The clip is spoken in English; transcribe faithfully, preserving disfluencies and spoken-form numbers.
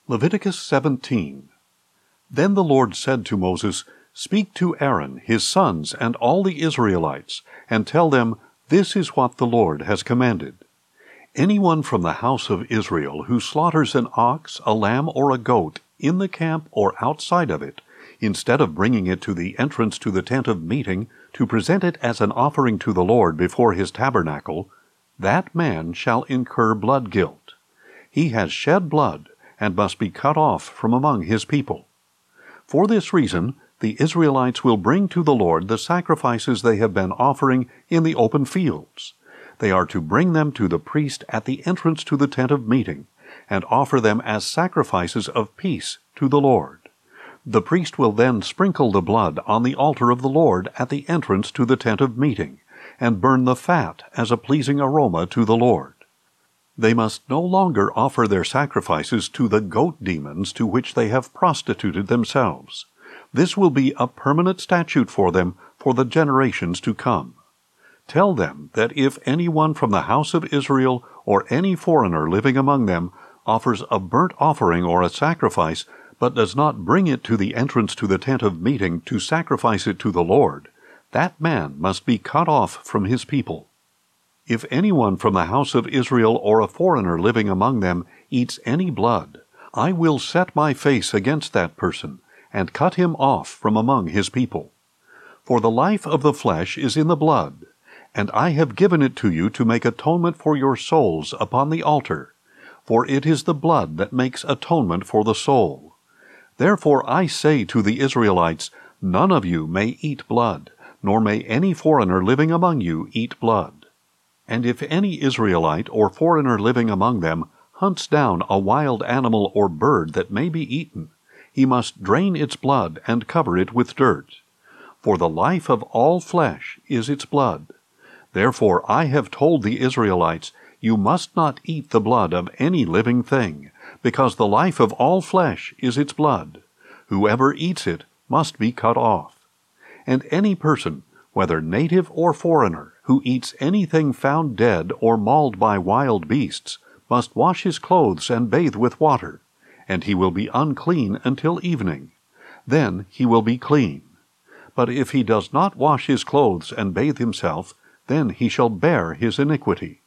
Leviticus seventeen. Then the Lord said to Moses, Speak to Aaron, his sons, and all the Israelites, and tell them, This is what the Lord has commanded. Anyone from the house of Israel who slaughters an ox, a lamb, or a goat in the camp or outside of it, instead of bringing it to the entrance to the tent of meeting to present it as an offering to the Lord before his tabernacle, that man shall incur blood guilt. He has shed blood, and must be cut off from among his people. For this reason, the Israelites will bring to the Lord the sacrifices they have been offering in the open fields. They are to bring them to the priest at the entrance to the tent of meeting, and offer them as sacrifices of peace to the Lord. The priest will then sprinkle the blood on the altar of the Lord at the entrance to the tent of meeting, and burn the fat as a pleasing aroma to the Lord. They must no longer offer their sacrifices to the goat demons to which they have prostituted themselves. This will be a permanent statute for them for the generations to come. Tell them that if anyone from the house of Israel or any foreigner living among them offers a burnt offering or a sacrifice, but does not bring it to the entrance to the tent of meeting to sacrifice it to the Lord, that man must be cut off from his people. If anyone from the house of Israel or a foreigner living among them eats any blood, I will set my face against that person, and cut him off from among his people. For the life of the flesh is in the blood, and I have given it to you to make atonement for your souls upon the altar, for it is the blood that makes atonement for the soul. Therefore I say to the Israelites, None of you may eat blood, nor may any foreigner living among you eat blood. And if any Israelite or foreigner living among them hunts down a wild animal or bird that may be eaten, he must drain its blood and cover it with dirt. For the life of all flesh is its blood. Therefore I have told the Israelites, You must not eat the blood of any living thing, because the life of all flesh is its blood. Whoever eats it must be cut off. And any person, whether native or foreigner, who eats anything found dead or mauled by wild beasts, must wash his clothes and bathe with water, and he will be unclean until evening. Then he will be clean. But if he does not wash his clothes and bathe himself, then he shall bear his iniquity.